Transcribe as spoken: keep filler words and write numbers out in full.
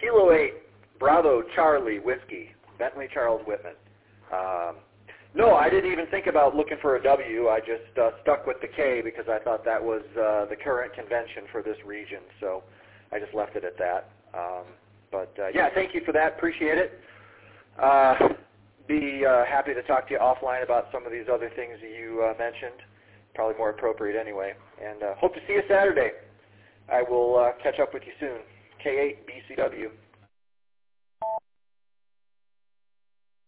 Kilo eight, Bravo Charlie Whiskey, Bentley Charles Whitman. Um, no, I didn't even think about looking for a W. I just uh, stuck with the K because I thought that was uh, the current convention for this region. So I just left it at that. Um, but uh, yeah, thank you for that. Appreciate it. Uh, be uh, happy to talk to you offline about some of these other things that you uh, mentioned. Probably more appropriate anyway. And uh, hope to see you Saturday. I will uh, catch up with you soon. K eight B C W.